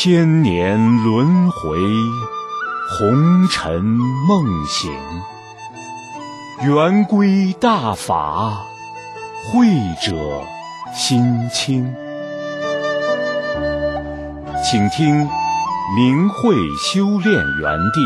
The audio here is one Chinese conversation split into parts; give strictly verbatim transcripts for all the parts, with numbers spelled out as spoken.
千年轮回，红尘梦醒，圆规大法，慧者心清。请听明慧修炼园地。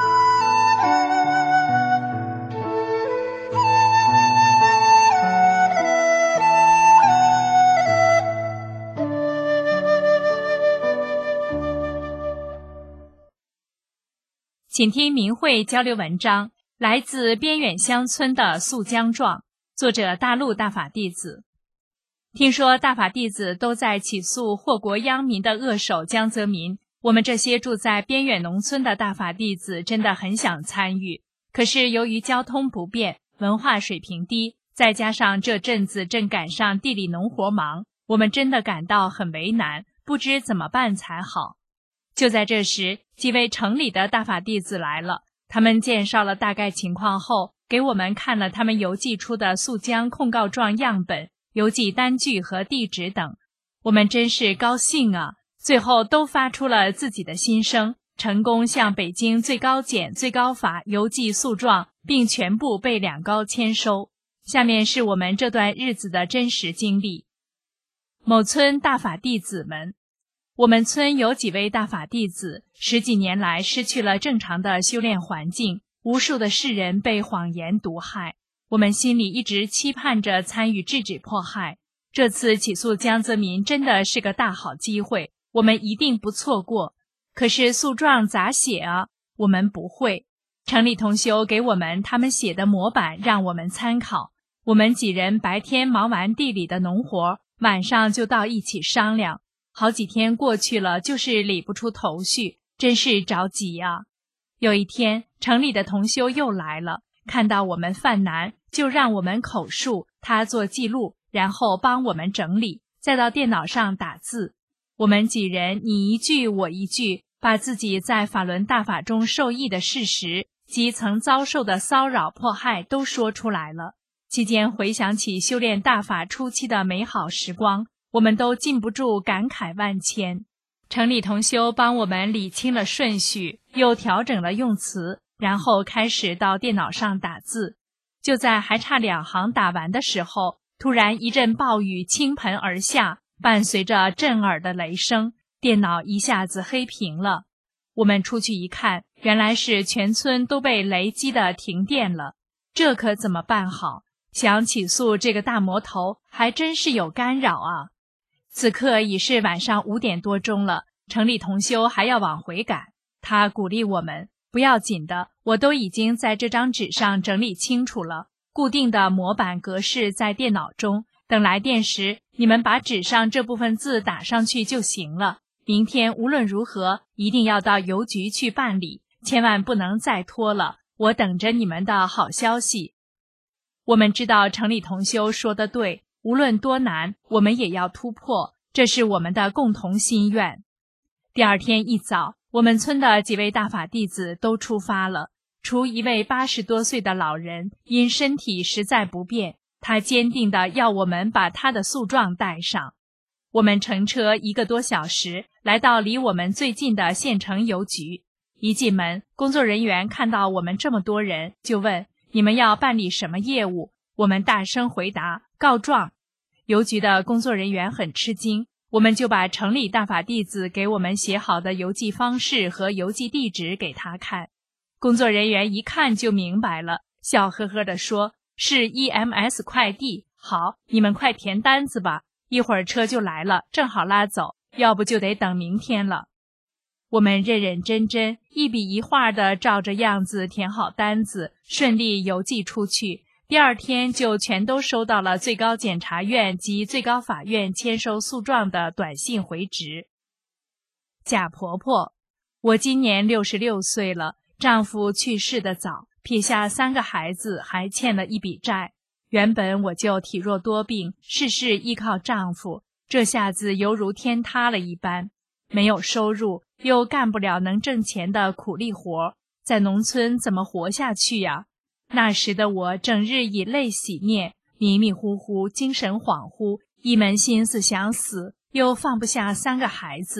请听明慧交流文章，来自边远乡村的素江状，作者大陆大法弟子。听说大法弟子都在起诉祸国殃民的恶手江泽民，我们这些住在边远农村的大法弟子真的很想参与，可是由于交通不便，文化水平低，再加上这阵子正赶上地里农活忙，我们真的感到很为难，不知怎么办才好。就在这时，几位城里的大法弟子来了，他们介绍了大概情况后，给我们看了他们邮寄出的素江控告状样本、邮寄单据和地址等。我们真是高兴啊！最后都发出了自己的心声，成功向北京最高检、最高法邮寄诉状，并全部被两高签收。下面是我们这段日子的真实经历。某村大法弟子们，我们村有几位大法弟子，十几年来失去了正常的修炼环境，无数的世人被谎言毒害。我们心里一直期盼着参与制止迫害。这次起诉江泽民真的是个大好机会，我们一定不错过。可是诉状咋写啊？我们不会。城里同修给我们他们写的模板让我们参考。我们几人白天忙完地里的农活，晚上就到一起商量。好几天过去了，就是理不出头绪，真是着急啊。有一天，城里的同修又来了，看到我们犯难，就让我们口述，他做记录，然后帮我们整理，再到电脑上打字。我们几人你一句我一句，把自己在法轮大法中受益的事实及曾遭受的骚扰迫害都说出来了。期间回想起修炼大法初期的美好时光，我们都禁不住感慨万千。城里同修帮我们理清了顺序，又调整了用词，然后开始到电脑上打字。就在还差两行打完的时候，突然一阵暴雨倾盆而下，伴随着震耳的雷声，电脑一下子黑屏了。我们出去一看，原来是全村都被雷击得停电了。这可怎么办好？想起诉这个大魔头，还真是有干扰啊。此刻已是晚上五点多钟了，城里同修还要往回赶。他鼓励我们，不要紧的，我都已经在这张纸上整理清楚了，固定的模板格式在电脑中，等来电时，你们把纸上这部分字打上去就行了。明天无论如何，一定要到邮局去办理，千万不能再拖了，我等着你们的好消息。我们知道城里同修说得对，无论多难，我们也要突破，这是我们的共同心愿。第二天一早，我们村的几位大法弟子都出发了，除一位八十多岁的老人，因身体实在不便，他坚定地要我们把他的诉状带上。我们乘车一个多小时，来到离我们最近的县城邮局。一进门，工作人员看到我们这么多人，就问你们要办理什么业务？我们大声回答告状。邮局的工作人员很吃惊，我们就把城里大法弟子给我们写好的邮寄方式和邮寄地址给他看。工作人员一看就明白了，笑呵呵地说是 E M S 快递，好，你们快填单子吧，一会儿车就来了，正好拉走，要不就得等明天了。我们认认真真，一笔一画地照着样子填好单子，顺利邮寄出去。第二天就全都收到了最高检察院及最高法院签收诉状的短信回执。贾婆婆，我今年六十六岁了，丈夫去世的早，撇下三个孩子，还欠了一笔债。原本我就体弱多病，事事依靠丈夫，这下子犹如天塌了一般。没有收入，又干不了能挣钱的苦力活，在农村怎么活下去呀？那时的我整日以泪洗面，迷迷糊糊，精神恍惚，一门心思想死，又放不下三个孩子。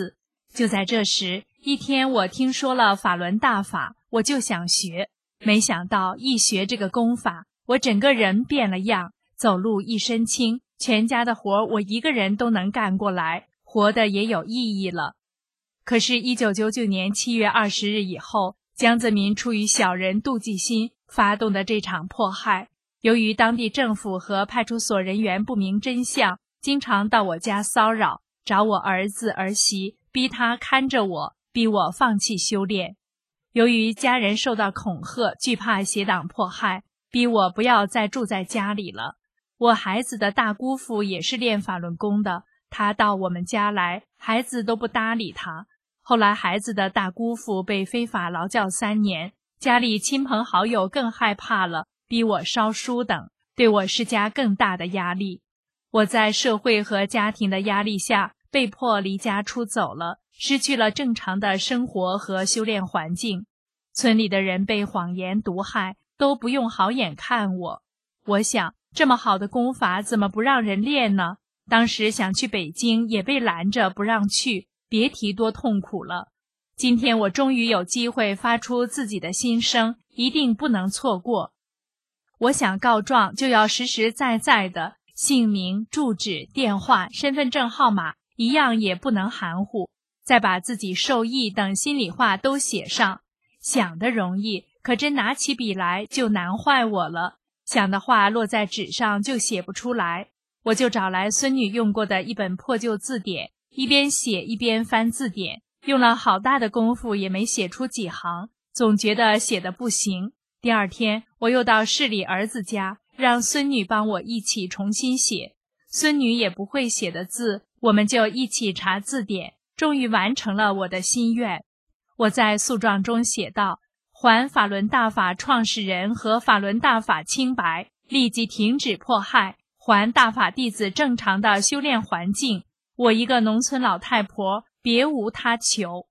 就在这时，一天我听说了法轮大法，我就想学。没想到一学这个功法，我整个人变了样，走路一身轻，全家的活我一个人都能干过来，活得也有意义了。可是一九九九年七月二十日以后，江泽民出于小人妒忌心发动的这场迫害，由于当地政府和派出所人员不明真相，经常到我家骚扰，找我儿子儿媳，逼他看着我，逼我放弃修炼。由于家人受到恐吓，惧怕邪党迫害，逼我不要再住在家里了。我孩子的大姑父也是练法轮功的，他到我们家来，孩子都不搭理他。后来孩子的大姑父被非法劳教三年，家里亲朋好友更害怕了，逼我烧书等，对我施加更大的压力。我在社会和家庭的压力下，被迫离家出走了，失去了正常的生活和修炼环境。村里的人被谎言毒害，都不用好眼看我。我想，这么好的功法怎么不让人练呢？当时想去北京，也被拦着不让去，别提多痛苦了。今天我终于有机会发出自己的心声，一定不能错过。我想告状，就要实实在在的，姓名、住址、电话、身份证号码一样也不能含糊，再把自己受益等心里话都写上。想得容易，可真拿起笔来就难坏我了。想的话落在纸上就写不出来，我就找来孙女用过的一本破旧字典，一边写一边翻字典，用了好大的功夫也没写出几行，总觉得写得不行。第二天我又到市里儿子家，让孙女帮我一起重新写。孙女也不会写的字，我们就一起查字典，终于完成了我的心愿。我在诉状中写道：还法轮大法创始人和法轮大法清白，立即停止迫害，还大法弟子正常的修炼环境。我一个农村老太婆，别无他求。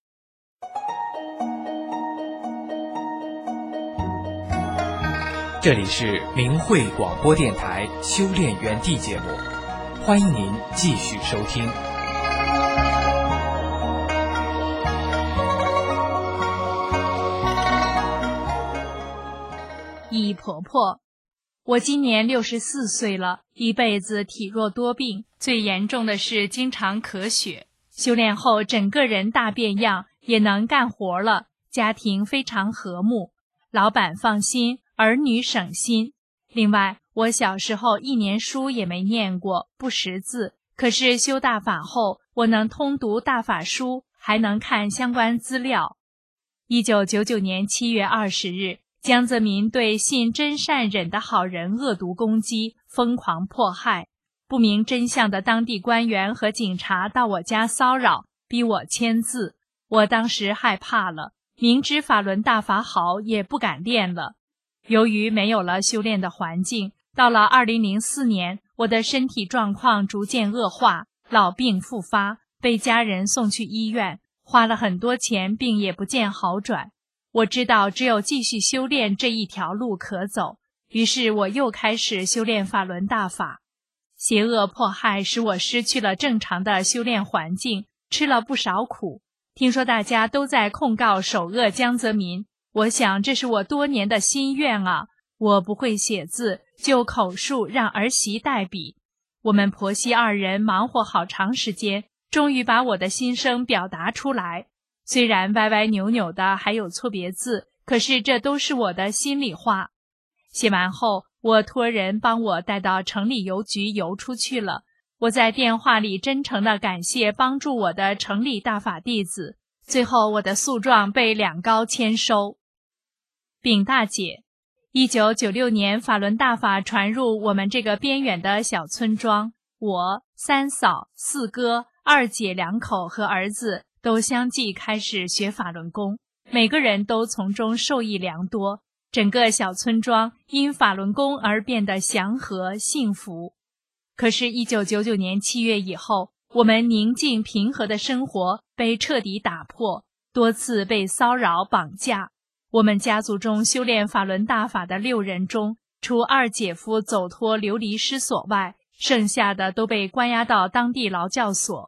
这里是明慧广播电台修炼园地节目，欢迎您继续收听。 姨婆婆，我今年六十四岁了，一辈子体弱多病，最严重的是经常咳血。修炼后整个人大变样，也能干活了，家庭非常和睦，老板放心，儿女省心。另外，我小时候一年书也没念过，不识字，可是修大法后，我能通读大法书，还能看相关资料。一九九九年七月二十日，江泽民对信真善忍的好人恶毒攻击，疯狂迫害。不明真相的当地官员和警察到我家骚扰，逼我签字。我当时害怕了，明知法轮大法好，也不敢练了。由于没有了修炼的环境，到了二零零四年，我的身体状况逐渐恶化，老病复发，被家人送去医院，花了很多钱，病也不见好转。我知道只有继续修炼这一条路可走，于是我又开始修炼法轮大法。邪恶迫害使我失去了正常的修炼环境，吃了不少苦。听说大家都在控告首恶江泽民，我想这是我多年的心愿啊。我不会写字，就口述让儿媳代笔。我们婆媳二人忙活好长时间，终于把我的心声表达出来。虽然歪歪扭扭的还有错别字，可是这都是我的心里话。写完后，我托人帮我带到城里邮局邮出去了。我在电话里真诚地感谢帮助我的城里大法弟子。最后我的诉状被两高签收。丙大姐，一九九六年法轮大法传入我们这个边远的小村庄，我、三嫂、四哥、二姐两口和儿子都相继开始学法轮功，每个人都从中受益良多。整个小村庄因法轮功而变得祥和幸福。可是一九九九年七月以后，我们宁静平和的生活被彻底打破，多次被骚扰绑架。我们家族中修炼法轮大法的六人中，除二姐夫走脱流离失所外，剩下的都被关押到当地劳教所。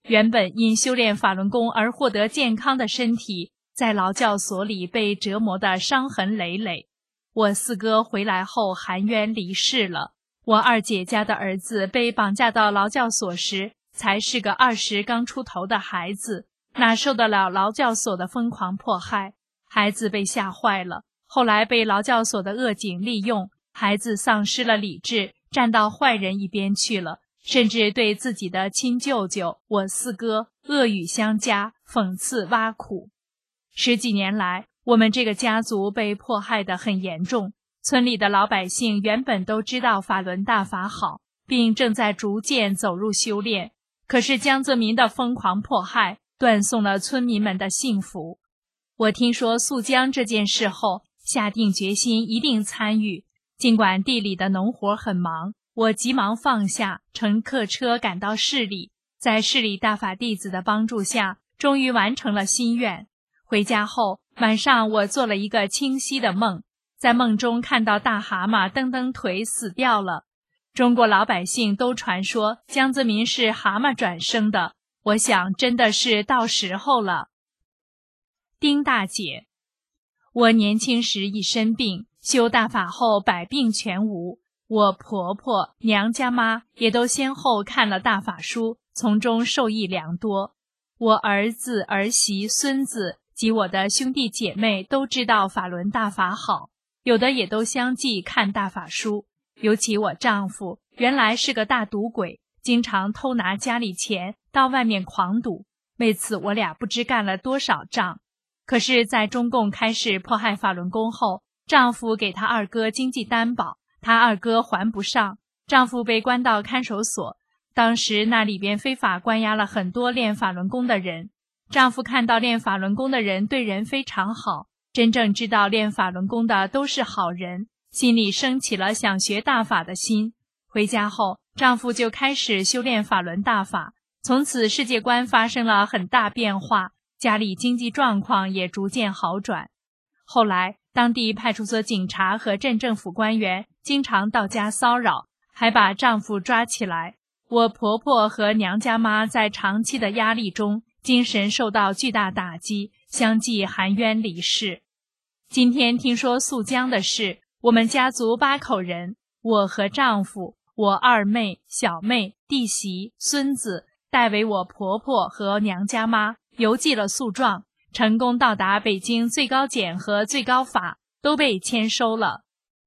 原本因修炼法轮功而获得健康的身体，在劳教所里被折磨得伤痕累累。我四哥回来后含冤离世了，我二姐家的儿子被绑架到劳教所时，才是个二十刚出头的孩子，哪受得了劳教所的疯狂迫害？孩子被吓坏了，后来被劳教所的恶警利用，孩子丧失了理智，站到坏人一边去了，甚至对自己的亲舅舅我四哥恶语相加，讽刺挖苦。十几年来，我们这个家族被迫害得很严重，村里的老百姓原本都知道法轮大法好，并正在逐渐走入修炼，可是江泽民的疯狂迫害断送了村民们的幸福。我听说肃江这件事后，下定决心一定参与。尽管地里的农活很忙，我急忙放下，乘客车赶到市里，在市里大法弟子的帮助下，终于完成了心愿。回家后，晚上我做了一个清晰的梦，在梦中看到大蛤蟆蹬蹬腿死掉了。中国老百姓都传说江泽民是蛤蟆转生的，我想真的是到时候了。丁大姐，我年轻时一身病，修大法后百病全无，我婆婆、娘家妈也都先后看了大法书，从中受益良多。我儿子、儿媳、孙子及我的兄弟姐妹都知道法轮大法好，有的也都相继看大法书。尤其我丈夫原来是个大赌鬼，经常偷拿家里钱到外面狂赌，为此我俩不知干了多少仗。可是在中共开始迫害法轮功后，丈夫给他二哥经济担保，他二哥还不上，丈夫被关到看守所。当时那里边非法关押了很多练法轮功的人，丈夫看到练法轮功的人对人非常好，真正知道练法轮功的都是好人，心里升起了想学大法的心。回家后，丈夫就开始修炼法轮大法，从此世界观发生了很大变化，家里经济状况也逐渐好转。后来当地派出所警察和镇政府官员经常到家骚扰，还把丈夫抓起来。我婆婆和娘家妈在长期的压力中，精神受到巨大打击，相继含冤离世。今天听说肃江的事，我们家族八口人，我和丈夫、我二妹、小妹、弟媳、孙子，代为我婆婆和娘家妈邮寄了诉状，成功到达北京最高检和最高法，都被签收了。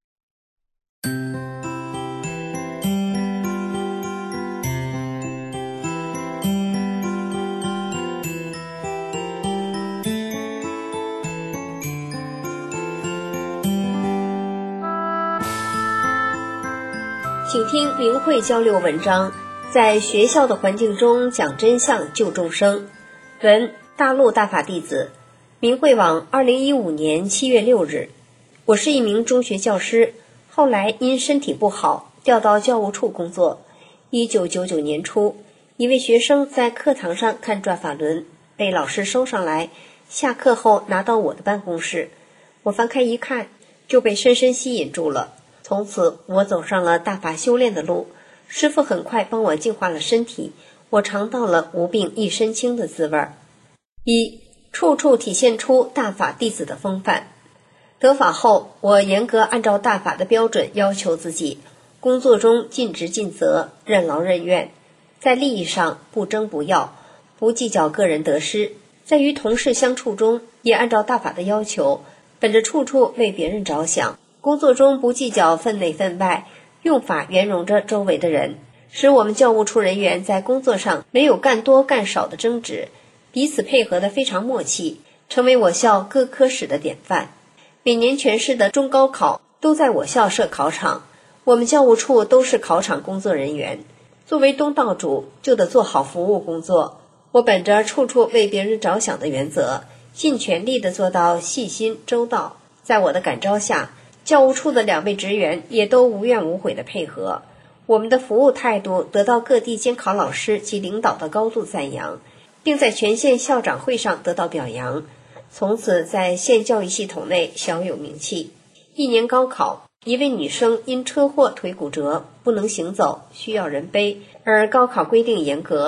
请听明慧交流文章，在学校的环境中讲真相救众生。文大陆大法弟子，明慧网二零一五年七月六日。我是一名中学教师，后来因身体不好调到教务处工作。一九九九年初，一位学生在课堂上看转法轮，被老师收上来，下课后拿到我的办公室。我翻开一看，就被深深吸引住了。从此我走上了大法修炼的路，师父很快帮我净化了身体，我尝到了无病一身轻的滋味。一，处处体现出大法弟子的风范。得法后，我严格按照大法的标准要求自己，工作中尽职尽责，任劳任怨，在利益上不争不要，不计较个人得失，在与同事相处中也按照大法的要求，本着处处为别人着想，工作中不计较分内分外，用法圆融着周围的人，使我们教务处人员在工作上没有干多干少的争执，彼此配合得非常默契，成为我校各科室的典范。每年全市的中高考都在我校设考场，我们教务处都是考场工作人员。作为东道主，就得做好服务工作。我本着处处为别人着想的原则，尽全力地做到细心周到。在我的感召下，教务处的两位职员也都无怨无悔的配合，我们的服务态度得到各地监考老师及领导的高度赞扬，并在全县校长会上得到表扬，从此在县教育系统内小有名气。一年高考，一位女生因车祸腿骨折不能行走，需要人背，而高考规定严格，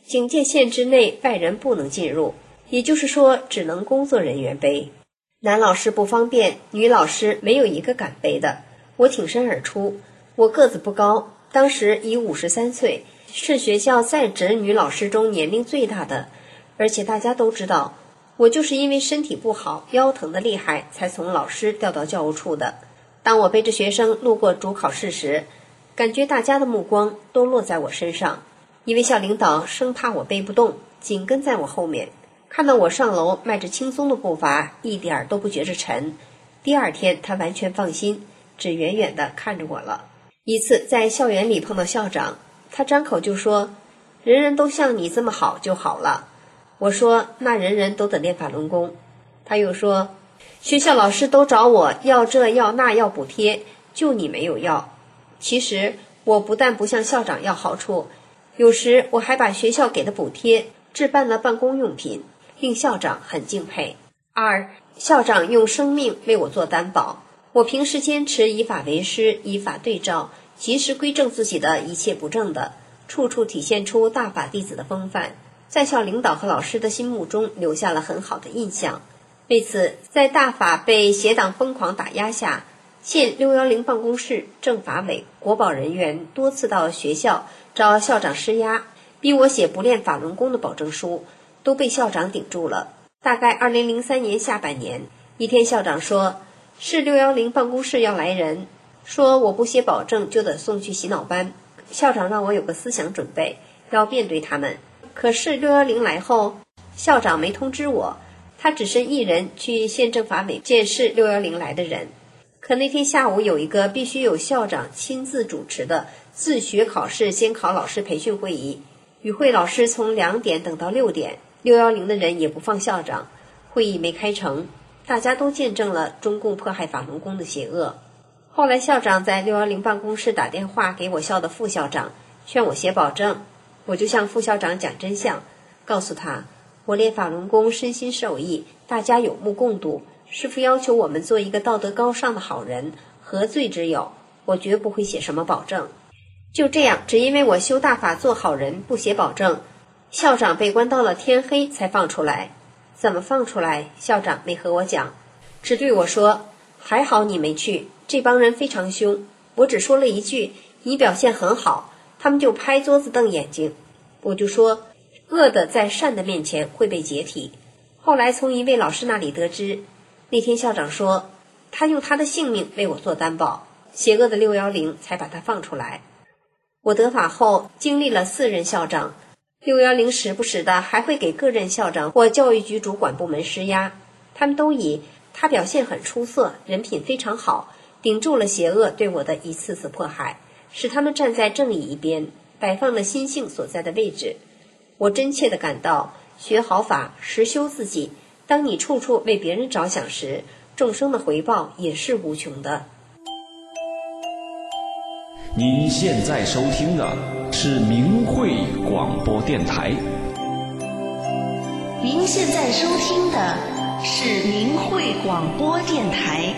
警戒线之内外人不能进入，也就是说只能工作人员背。男老师不方便，女老师没有一个敢背的。我挺身而出，我个子不高，当时已五十三岁，是学校在职女老师中年龄最大的，而且大家都知道，我就是因为身体不好，腰疼得厉害，才从老师调到教务处的。当我背着学生路过主考室时，感觉大家的目光都落在我身上。一位校领导生怕我背不动，紧跟在我后面，看到我上楼迈着轻松的步伐，一点儿都不觉着沉。第二天他完全放心，只远远地看着我了。一次在校园里碰到校长，他张口就说，人人都像你这么好就好了。我说，那人人都得练法轮功。他又说，学校老师都找我要这要那要补贴，就你没有要。其实我不但不向校长要好处，有时我还把学校给的补贴置办了办公用品，令校长很敬佩。二，校长用生命为我做担保，我平时坚持以法为师，以法对照，及时归正自己的一切不正的，处处体现出大法弟子的风范，在校领导和老师的心目中留下了很好的印象。为此，在大法被邪党疯狂打压下，县六一零办公室、政法委、国保人员多次到学校找校长施压，逼我写不练法轮功的保证书，都被校长顶住了。大概二零零三年下半年，一天校长说，市六一零办公室要来人，说我不写保证就得送去洗脑班。校长让我有个思想准备，要面对他们。可是六一零来后，校长没通知我，他只身一人去县政法委见市六一零来的人。可那天下午有一个必须有校长亲自主持的自学考试监考老师培训会议，与会老师从两点等到六点，六一零的人也不放校长，会议没开成。大家都见证了中共迫害法轮功的邪恶。后来校长在六一零办公室打电话给我校的副校长，劝我写保证。我就向副校长讲真相，告诉他，我练法轮功身心受益，大家有目共睹，师父要求我们做一个道德高尚的好人，何罪之有？我绝不会写什么保证。就这样，只因为我修大法做好人，不写保证，校长被关到了天黑才放出来。怎么放出来？校长没和我讲，只对我说，还好你没去，这帮人非常凶。我只说了一句，你表现很好，他们就拍桌子瞪眼睛。我就说，恶的在善的面前会被解体。后来从一位老师那里得知，那天校长说，他用他的性命为我做担保，邪恶的六一零才把他放出来。我得法后经历了四任校长，六一零时不时的还会给各任校长或教育局主管部门施压，他们都以他表现很出色，人品非常好，顶住了邪恶对我的一次次迫害，使他们站在正义一边，摆放了心性所在的位置。我真切地感到，学好法，实修自己，当你处处为别人着想时，众生的回报也是无穷的。 您现在收听的是明慧广播电台。 您现在收听的是明慧广播电台。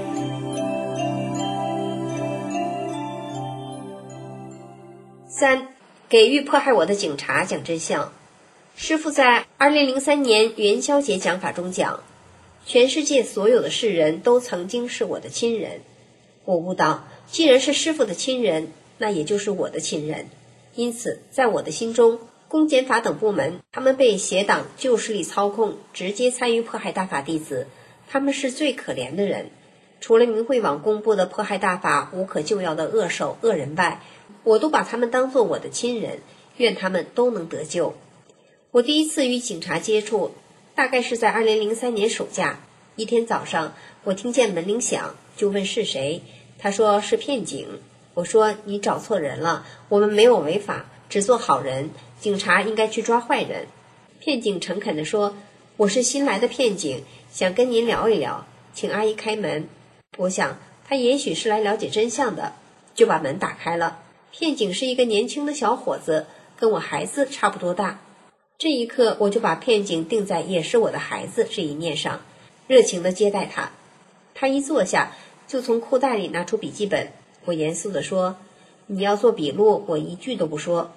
三，给予迫害我的警察讲真相。师父在二零零三年元宵节讲法中讲，全世界所有的世人都曾经是我的亲人。我悟道，既然是师父的亲人，那也就是我的亲人。因此在我的心中，公检法等部门，他们被邪党旧势力操控，直接参与迫害大法弟子，他们是最可怜的人。除了明慧网公布的迫害大法无可救药的恶手恶人外，我都把他们当作我的亲人，愿他们都能得救。我第一次与警察接触，大概是在二零零三年暑假。一天早上，我听见门铃响，就问是谁，他说是骗警。我说你找错人了，我们没有违法，只做好人，警察应该去抓坏人。骗警诚恳地说，我是新来的骗警，想跟您聊一聊，请阿姨开门。我想他也许是来了解真相的，就把门打开了。骗警是一个年轻的小伙子，跟我孩子差不多大。这一刻我就把骗警定在也是我的孩子这一念上，热情地接待他。他一坐下就从裤袋里拿出笔记本，我严肃地说，你要做笔录，我一句都不说。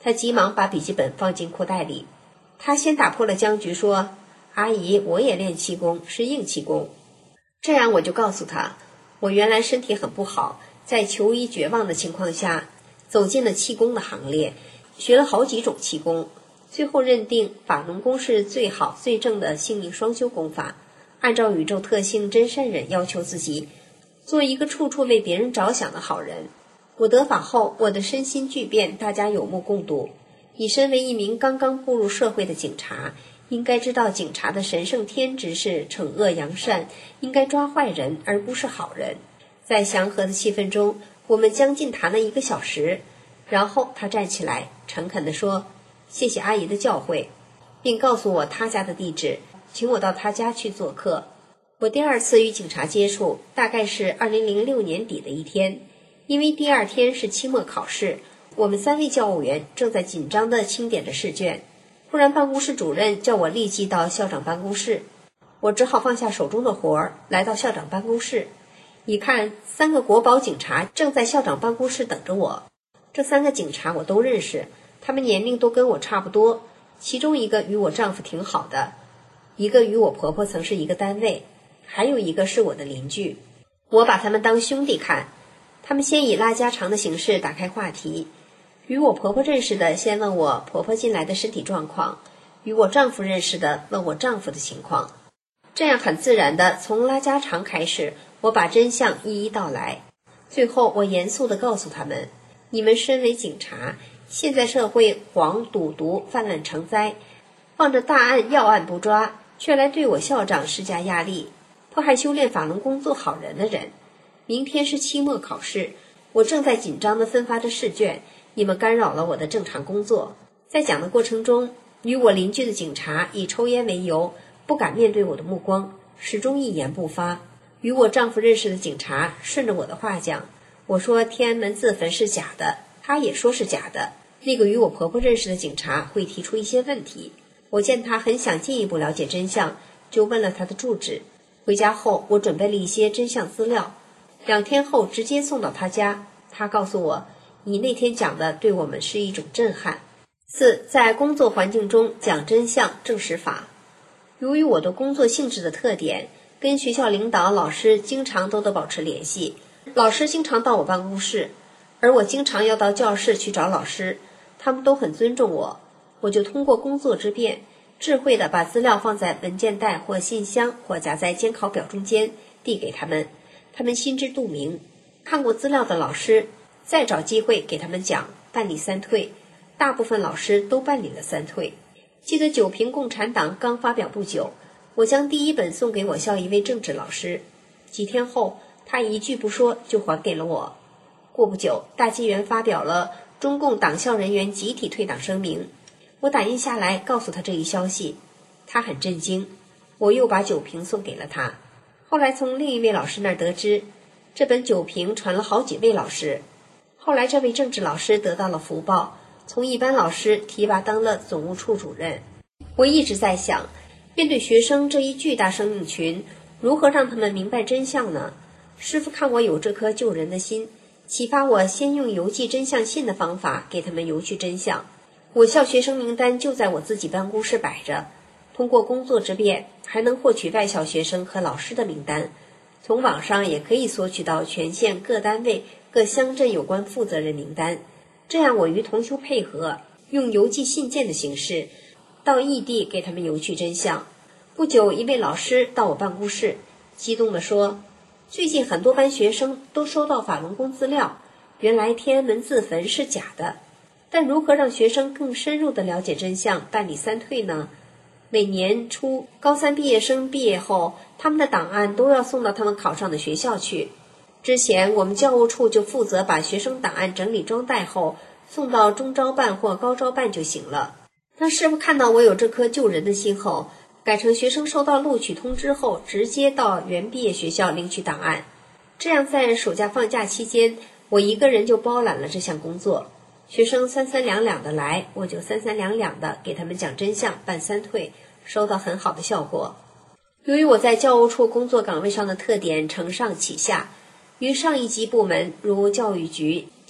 他急忙把笔记本放进裤袋里。他先打破了僵局，说：阿姨，我也练气功，是硬气功。这样我就告诉他，我原来身体很不好，在求医绝望的情况下走进了气功的行列，学了好几种气功，最后认定法轮功是最好最正的性命双修功法，按照宇宙特性真善忍要求自己做一个处处为别人着想的好人。我得法后，我的身心巨变，大家有目共睹。你身为一名刚刚步入社会的警察，应该知道警察的神圣天职是惩恶扬善，应该抓坏人而不是好人。在祥和的气氛中，我们将近谈了一个小时，然后他站起来诚恳地说：谢谢阿姨的教诲，并告诉我他家的地址，请我到他家去做客。我第二次与警察接触大概是二零零六年底的一天，因为第二天是期末考试，我们三位教务员正在紧张地清点着试卷。突然办公室主任叫我立即到校长办公室，我只好放下手中的活儿，来到校长办公室。一看，三个国保警察正在校长办公室等着我。这三个警察我都认识，他们年龄都跟我差不多，其中一个与我丈夫挺好的，一个与我婆婆曾是一个单位，还有一个是我的邻居。我把他们当兄弟看。他们先以拉家常的形式打开话题，与我婆婆认识的先问我婆婆近来的身体状况，与我丈夫认识的问我丈夫的情况。这样很自然的从拉家常开始，我把真相一一道来。最后我严肃地告诉他们，你们身为警察，现在社会黄赌毒泛滥成灾，放着大案要案不抓，却来对我校长施加压力，迫害修炼法轮功做好人的人。明天是期末考试，我正在紧张地分发着试卷，你们干扰了我的正常工作。在讲的过程中，与我邻居的警察以抽烟为由，不敢面对我的目光，始终一言不发。与我丈夫认识的警察顺着我的话讲，我说天安门自焚是假的，他也说是假的。那个与我婆婆认识的警察会提出一些问题，我见他很想进一步了解真相，就问了他的住址。回家后，我准备了一些真相资料，两天后直接送到他家。他告诉我，你那天讲的对我们是一种震撼。四，在工作环境中讲真相证实法。由于我的工作性质的特点，跟学校领导老师经常都得保持联系，老师经常到我办公室，而我经常要到教室去找老师，他们都很尊重我。我就通过工作之便，智慧地把资料放在文件袋或信箱，或夹在监考表中间递给他们，他们心知肚明。看过资料的老师再找机会给他们讲办理三退，大部分老师都办理了三退。记得九评共产党刚发表不久，我将第一本送给我校一位政治老师，几天后他一句不说就还给了我。过不久，大纪元发表了中共党校人员集体退党声明，我打印下来告诉他这一消息，他很震惊。我又把九评送给了他。后来从另一位老师那儿得知，这本九评传了好几位老师。后来这位政治老师得到了福报，从一般老师提拔当了总务处主任。我一直在想，面对学生这一巨大生命群，如何让他们明白真相呢？师父看我有这颗救人的心，启发我先用邮寄真相信的方法给他们邮去真相。我校学生名单就在我自己办公室摆着，通过工作之便还能获取外校学生和老师的名单，从网上也可以索取到全县各单位各乡镇有关负责人名单。这样我与同修配合，用邮寄信件的形式到异地给他们邮去真相。不久，一位老师到我办公室，激动地说，最近很多班学生都收到法轮功资料，原来天安门自焚是假的。但如何让学生更深入地了解真相，办理三退呢？每年初高三毕业生毕业后，他们的档案都要送到他们考上的学校去。之前我们教务处就负责把学生档案整理装袋后送到中招办或高招办就行了。当师父看到我有这颗救人的心后，改成学生收到录取通知后直接到原毕业学校领取档案。这样在暑假放假期间，我一个人就包揽了这项工作。学生三三两两的来，我就三三两两的给他们讲真相，办三退，收到很好的效果。由于我在教务处工作岗位上的特点承上启下，与上一级部门如教育局、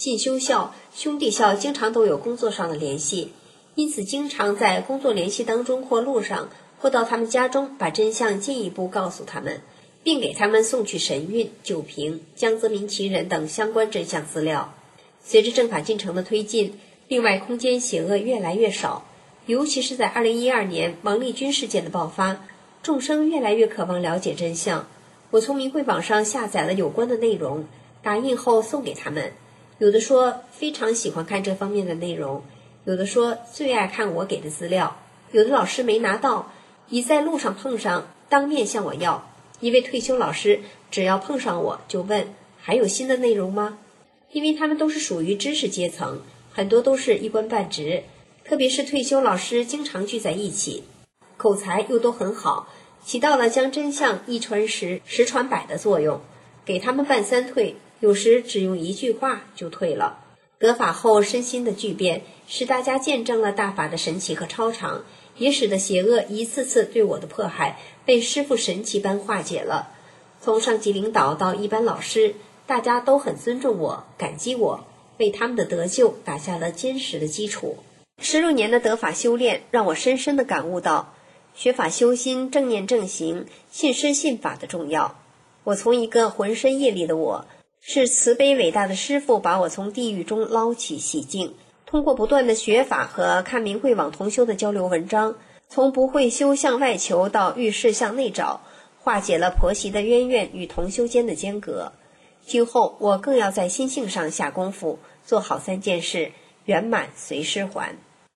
进修校、兄弟校经常都有工作上的联系，因此经常在工作联系当中或路上或到他们家中把真相进一步告诉他们，并给他们送去神韵、九平、江泽民奇人等相关真相资料。随着政法进程的推进，另外空间邪恶越来越少，尤其是在二零一二年王立军事件的爆发，众生越来越渴望了解真相。我从明慧网上下载了有关的内容，打印后送给他们，有的说非常喜欢看这方面的内容，有的说最爱看我给的资料，有的老师没拿到，一在路上碰上当面向我要。一位退休老师只要碰上我就问还有新的内容吗？因为他们都是属于知识阶层，很多都是一官半职，特别是退休老师经常聚在一起，口才又都很好，起到了将真相一传十十传百的作用。给他们办三退，有时只用一句话就退了。得法后身心的巨变，使大家见证了大法的神奇和超常，也使得邪恶一次次对我的迫害被师父神奇般化解了。从上级领导到一般老师，大家都很尊重我，感激我，为他们的得救打下了坚实的基础。十六年的得法修炼让我深深地感悟到学法修心、正念正行、信师信法的重要。我从一个浑身业力的我，是慈悲伟大的师父把我从地狱中捞起洗净，通过不断的学法和看明慧网同修的交流文章，从不会修向外求到遇事向内找，化解了婆媳的冤怨与同修间的间隔。今后我更要在心性上下功夫，做好三件事，圆满随师还。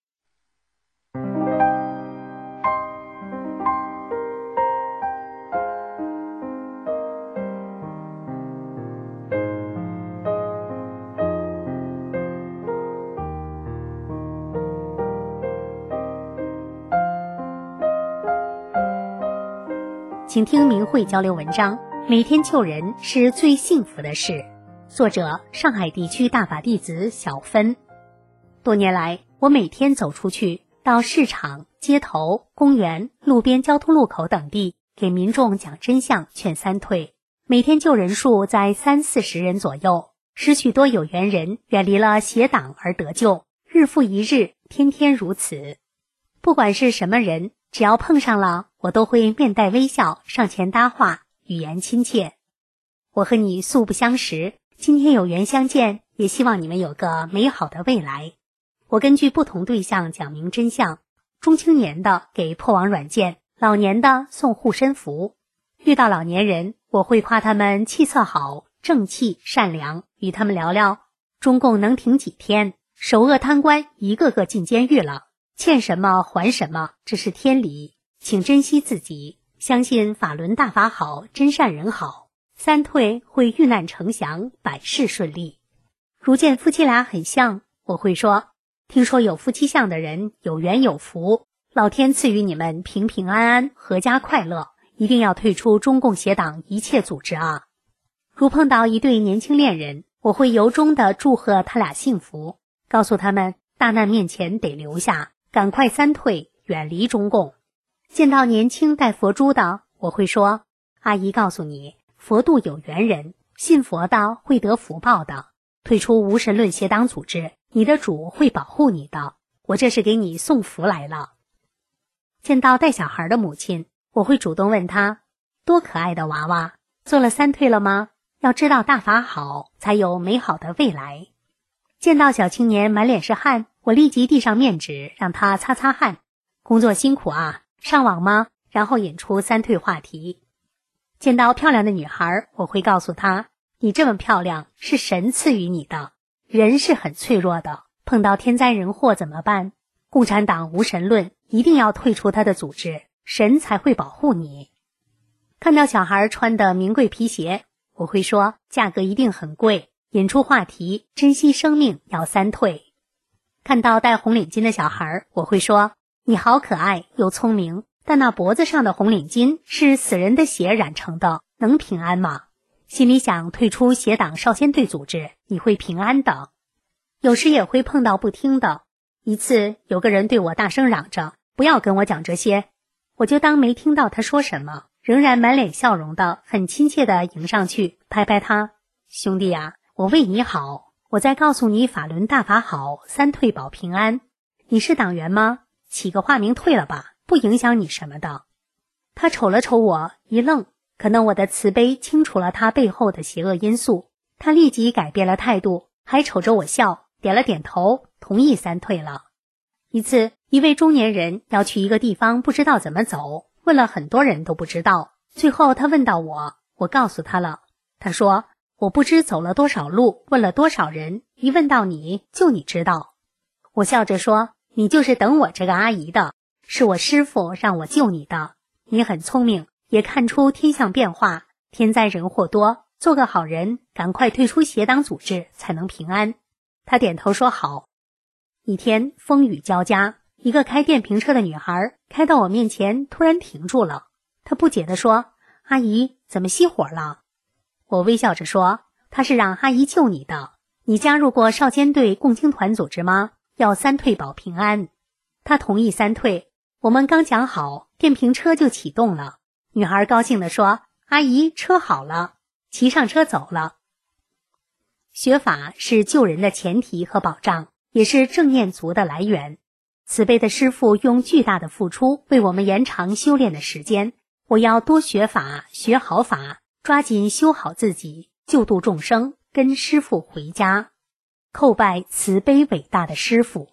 请听明慧交流文章，每天救人是最幸福的事。作者：上海地区大法弟子小芬。多年来，我每天走出去，到市场、街头、公园、路边交通路口等地，给民众讲真相，劝三退。每天救人数在三四十人左右，使许多有缘人远离了邪党而得救，日复一日，天天如此。不管是什么人，只要碰上了，我都会面带微笑上前搭话，语言亲切。我和你素不相识，今天有缘相见，也希望你们有个美好的未来。我根据不同对象讲明真相，中青年的给破网软件，老年的送护身符。遇到老年人，我会夸他们气色好、正气、善良，与他们聊聊中共能挺几天，首恶贪官一个个进监狱了，欠什么还什么，这是天理，请珍惜自己，相信法轮大法好，真善人好，三退会遇难成祥，百事顺利。如见夫妻俩很像，我会说，听说有夫妻相的人有缘有福，老天赐予你们平平安安，阖家快乐，一定要退出中共邪党一切组织啊。如碰到一对年轻恋人，我会由衷的祝贺他俩幸福，告诉他们大难面前得留下，赶快三退，远离中共。见到年轻戴佛珠的，我会说，阿姨告诉你，佛度有缘人，信佛的会得福报的，退出无神论邪党组织，你的主会保护你的，我这是给你送福来了。见到带小孩的母亲，我会主动问她，多可爱的娃娃，做了三退了吗？要知道大法好，才有美好的未来。见到小青年满脸是汗，我立即递上面纸，让他擦擦汗。工作辛苦啊，上网吗？然后引出三退话题。见到漂亮的女孩，我会告诉她，你这么漂亮是神赐予你的，人是很脆弱的，碰到天灾人祸怎么办？共产党无神论，一定要退出他的组织，神才会保护你。看到小孩穿的名贵皮鞋，我会说价格一定很贵，引出话题，珍惜生命要三退。看到戴红领巾的小孩，我会说，你好可爱又聪明，但那脖子上的红领巾是死人的血染成的，能平安吗？心里想退出邪党少先队组织，你会平安的。有时也会碰到不听的，一次有个人对我大声嚷着，不要跟我讲这些，我就当没听到他说什么，仍然满脸笑容的很亲切的迎上去，拍拍他，兄弟啊，我为你好， 我在告诉你法轮大法好，三退保平安。你是党员吗？起个化名退了吧，不影响你什么的。他瞅了瞅我，一愣，可能我的慈悲清除了他背后的邪恶因素，他立即改变了态度，还瞅着我笑，点了点头，同意三退了。一次，一位中年人要去一个地方，不知道怎么走，问了很多人都不知道，最后他问到我，我告诉他了。他说，我不知走了多少路，问了多少人，一问到你，就你知道。我笑着说，你就是等我这个阿姨的，是我师父让我救你的。你很聪明，也看出天象变化，天灾人祸多，做个好人，赶快退出邪党组织，才能平安。他点头说好。一天风雨交加，一个开电瓶车的女孩开到我面前，突然停住了。她不解地说，阿姨怎么熄火了？我微笑着说，她是让阿姨救你的。你加入过少先队共青团组织吗？要三退保平安。她同意三退，我们刚讲好，电瓶车就启动了。女孩高兴地说，阿姨车好了，骑上车走了。学法是救人的前提和保障，也是正念足的来源。慈悲的师父用巨大的付出为我们延长修炼的时间，我要多学法，学好法，抓紧修好自己，救度众生，跟师父回家。叩拜慈悲伟大的师父。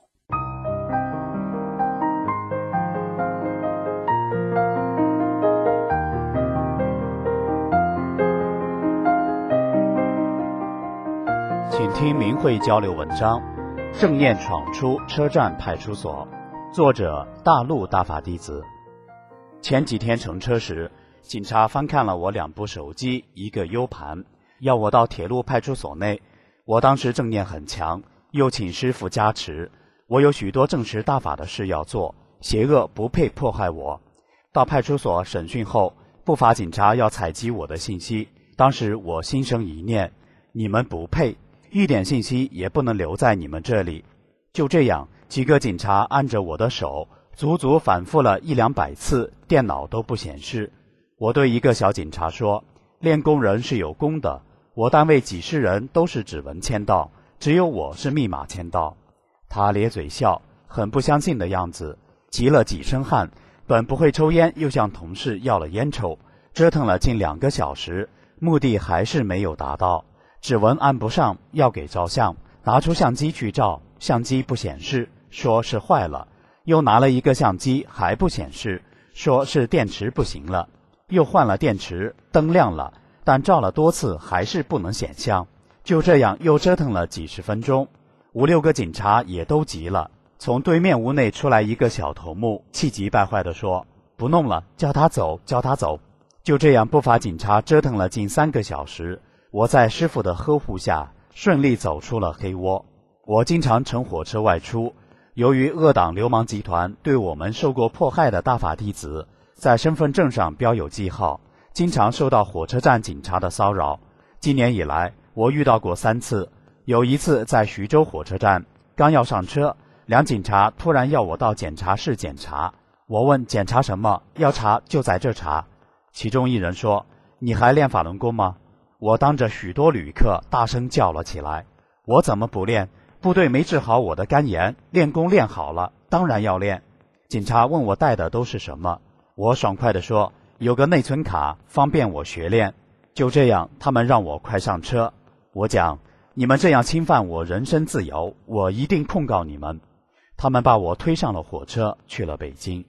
请听明慧交流文章《正念闯出车站派出所》，作者大陆大法弟子。前几天乘车时，警察翻看了我两部手机，一个 U 盘，要我到铁路派出所内。我当时正念很强，又请师父加持，我有许多正实大法的事要做，邪恶不配迫害我。到派出所审讯后，不法警察要采集我的信息，当时我心生一念，你们不配，一点信息也不能留在你们这里。就这样，几个警察按着我的手，足足反复了一两百次，电脑都不显示。我对一个小警察说，练功人是有功的，我单位几十人都是指纹签到，只有我是密码签到。他咧嘴笑，很不相信的样子，急了几身汗，本不会抽烟，又向同事要了烟抽，折腾了近两个小时，目的还是没有达到。指纹按不上，要给照相，拿出相机去照，相机不显示，说是坏了，又拿了一个相机，还不显示，说是电池不行了，又换了电池，灯亮了，但照了多次还是不能显像。就这样又折腾了几十分钟，五六个警察也都急了。从对面屋内出来一个小头目，气急败坏地说，不弄了，叫他走，叫他走。就这样不法警察折腾了近三个小时，我在师父的呵护下顺利走出了黑窝。我经常乘火车外出，由于恶党流氓集团对我们受过迫害的大法弟子在身份证上标有记号，经常受到火车站警察的骚扰。今年以来我遇到过三次，有一次在徐州火车站，刚要上车，两警察突然要我到检查室检查。我问检查什么，要查就在这查。其中一人说，你还练法轮功吗？我当着许多旅客大声叫了起来，我怎么不练？部队没治好我的肝炎，练功练好了，当然要练。警察问我带的都是什么，我爽快地说，有个内存卡，方便我学练。就这样，他们让我快上车。我讲，你们这样侵犯我人身自由，我一定控告你们。他们把我推上了火车，去了北京。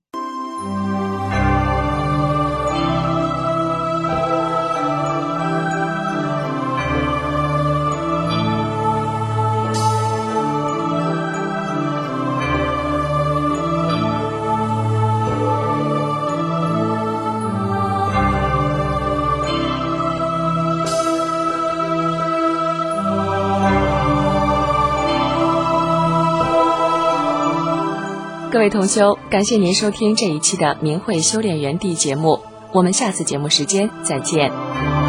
各位同修，感谢您收听这一期的明慧修炼园地节目，我们下次节目时间再见。